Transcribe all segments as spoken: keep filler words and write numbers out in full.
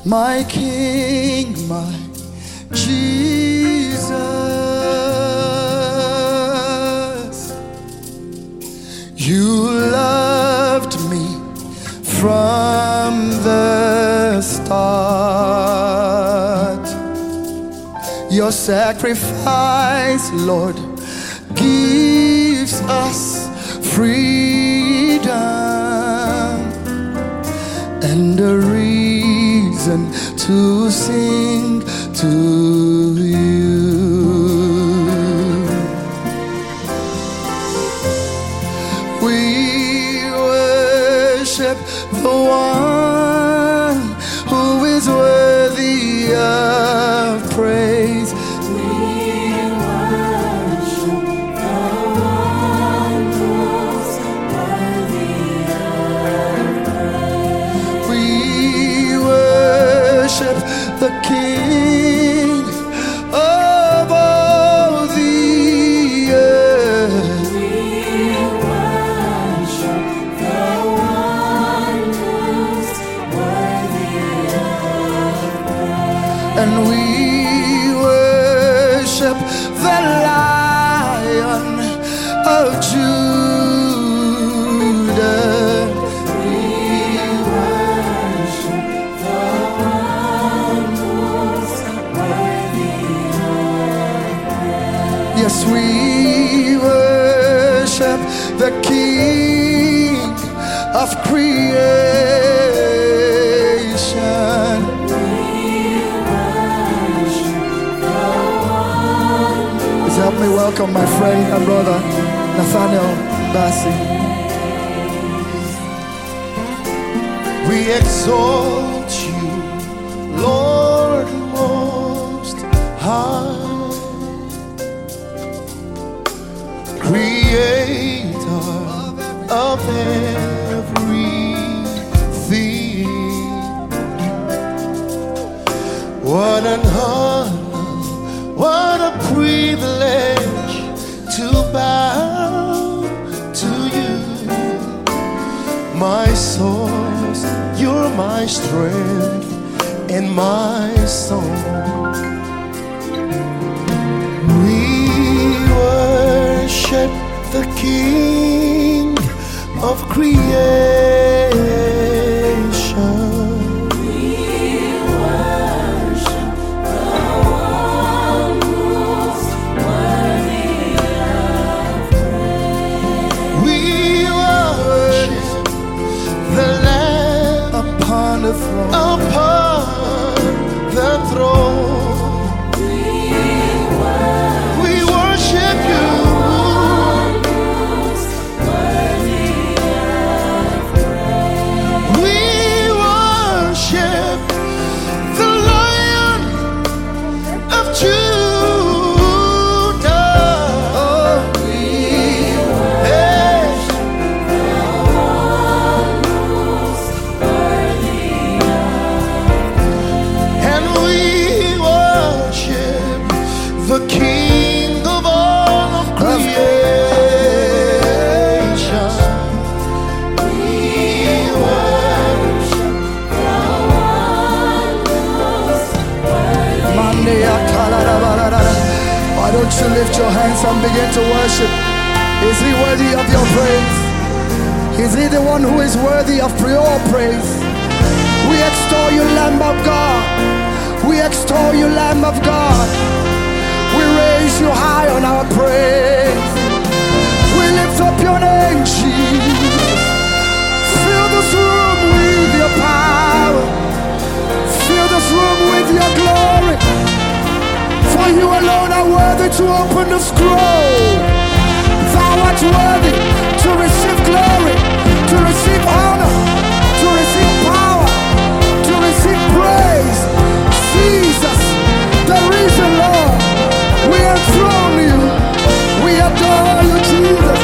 my King, my Jesus. You loved me from the start. Your sacrifice, Lord, gives us freedom and a reason to sing to you. We worship the one who is worthy of praise. We worship the one who's worthy of praise. We worship the King of all the earth. We worship the one who's worthy of praise. And we worship the Lion of Judah. We worship the one who's worthy of praise. Yes, we worship the King of creation. Please help me welcome my friend and brother Nathaniel Bassi. We exalt you, Lord Most High, Creator of everything. What an honor, what a privilege to bow to you, my source. You're my strength and my song. We worship the King of creation. We worship the one who's worthy of praise. We worship the Lamb Upon the throne, upon the throne. We worship We worship you. one who's worthy of praise. We worship the Lion of Judah. oh, we Hey. And we worship the King of all of creation. We worship Monday, why don't you lift your hands and begin to worship? Is he worthy of your praise? Is he the one who is worthy of your praise? We extol you, Lamb of God. We extol you, Lamb of God. We raise you high on our praise. We lift up your name, Jesus. Fill this room with your power. Fill this room with your glory. For you alone are worthy to open the scroll. Thou art worthy to receive glory, to receive honor, to receive power, to receive praise. Jesus, the risen Lord, we enthrone you, we adore you, Jesus.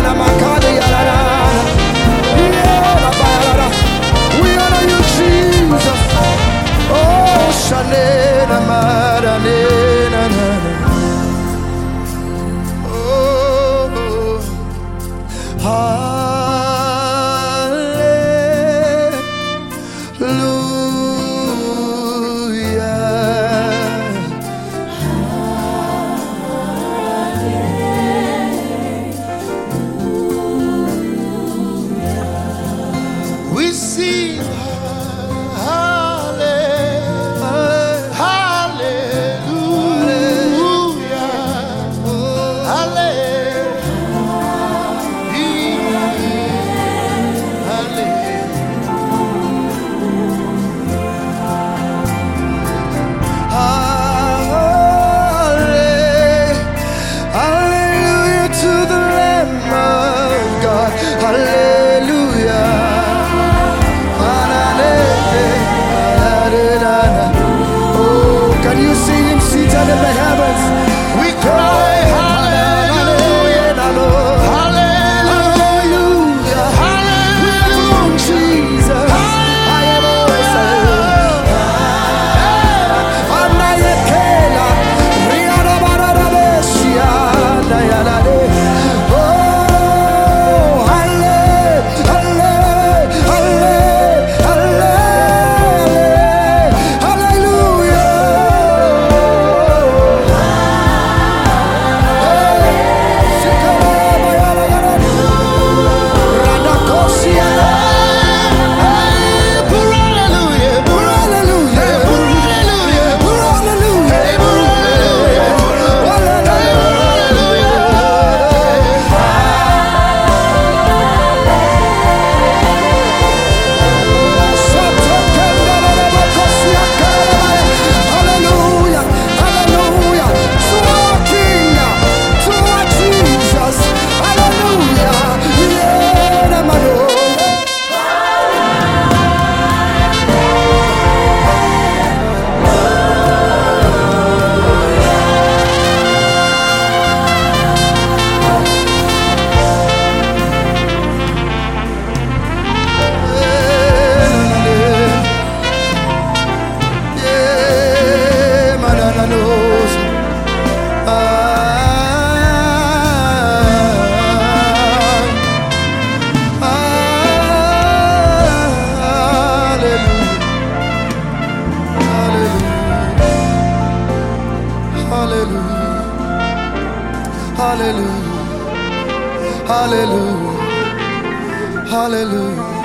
We honor you, Jesus. hallelujah, hallelujah.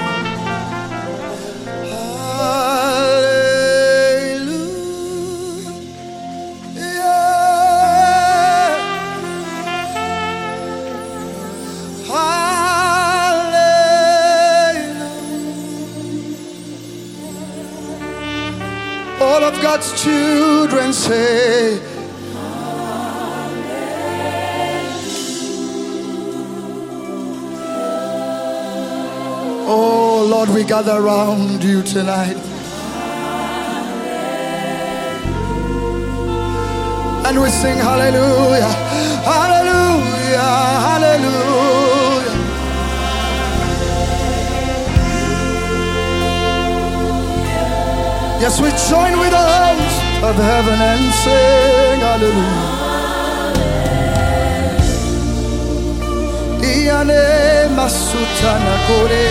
All of God's children say, oh Lord, we gather around you tonight. And we sing hallelujah, hallelujah, hallelujah. Yes, we join with the host of heaven and sing hallelujah. Iane masutana kore,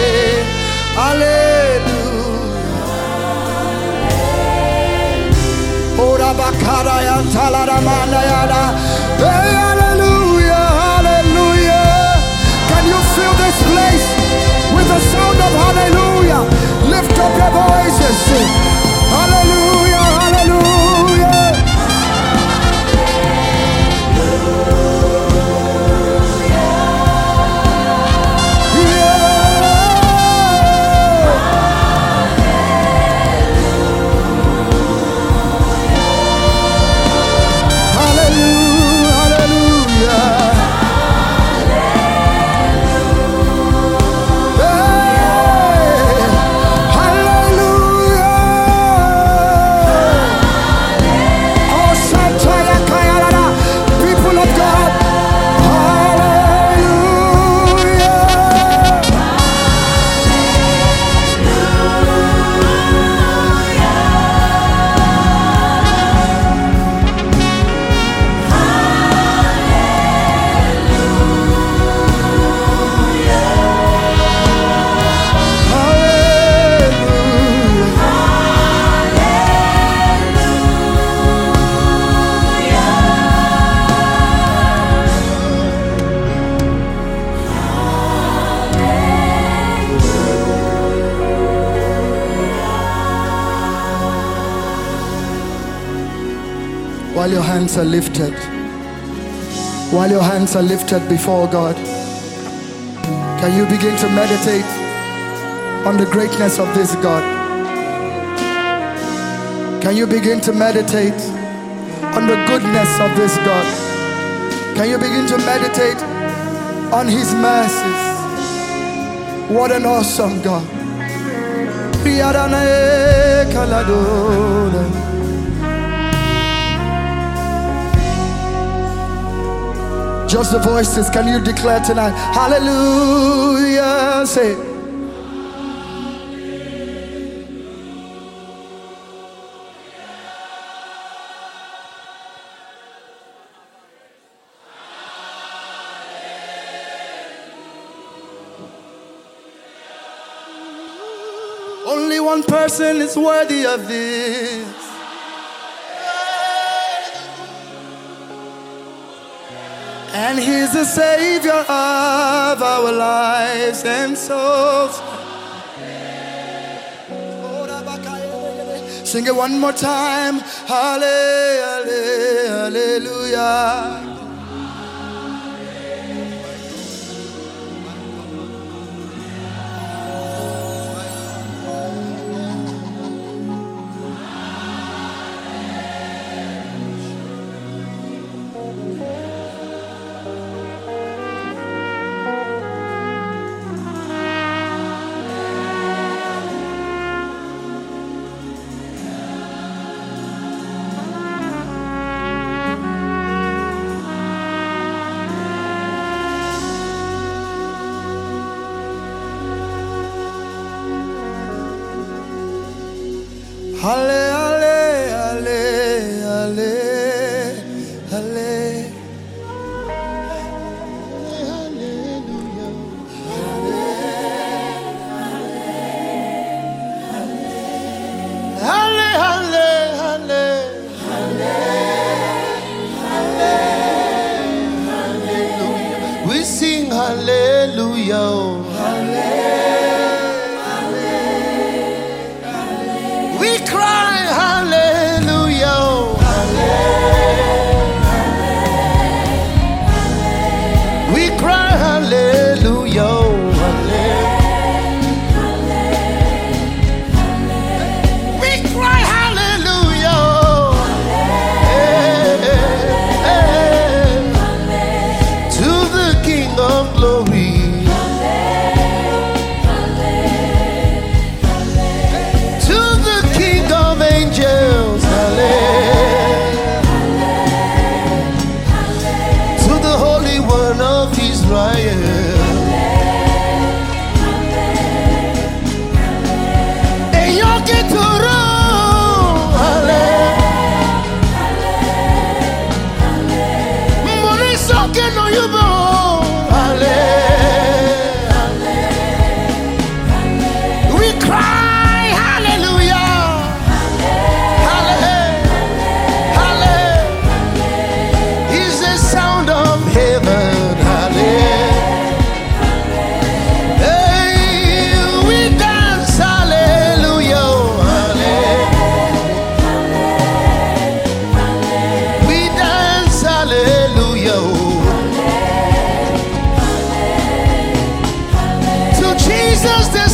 hallelujah. Ora bakara yantala ramana yada, hey hallelujah, hallelujah. Can you fill this place with the sound of hallelujah? Lift up your voices, sing. Hallelujah, hallelujah. While your hands are lifted, while your hands are lifted before God, can you begin to meditate on the greatness of this God? Can you begin to meditate on the goodness of this God? Can you begin to meditate on His mercies? What an awesome God. Just the voices, can you declare tonight? Hallelujah. Say, only one person is worthy of this. And He's the Savior of our lives and souls. Sing it one more time. Hallelujah, hallelujah. Halle, halle, halle, halle, halle. Hallelujah. Halle, halle, halle, halle, halle, hallelujah. We sing hallelujah. Jesus, there's